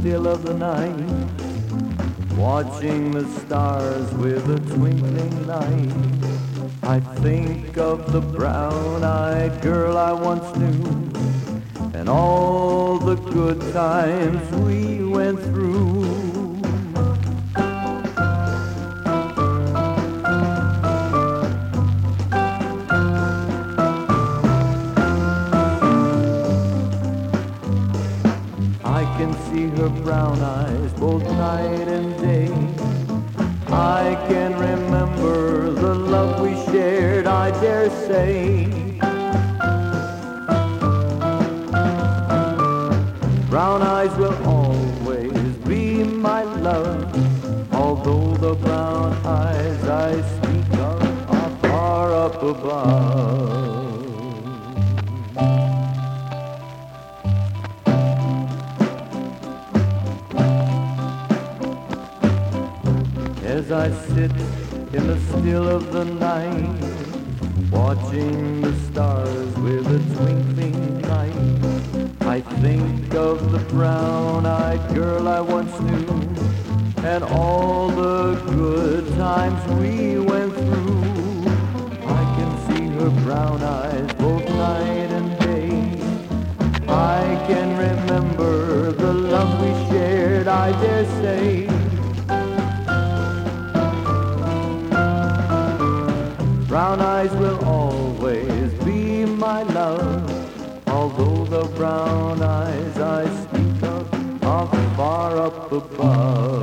still of the night, watching the stars with a twinkling light. I think of the brown-eyed girl I once knew, and all the good times we went through. I can see her brown eyes both night and day. I can remember the love we shared, I dare say. Brown eyes will always be my love, although the brown eyes I speak of are far up above. As I sit in the still of the night, watching the stars with a twinkling light, I think of the brown-eyed girl I once knew, and all the good times we went through. I can see her brown eyes both night and day. I can remember the love we shared, I dare say. Brown eyes will always be my love, although the brown eyes I speak of are far up above.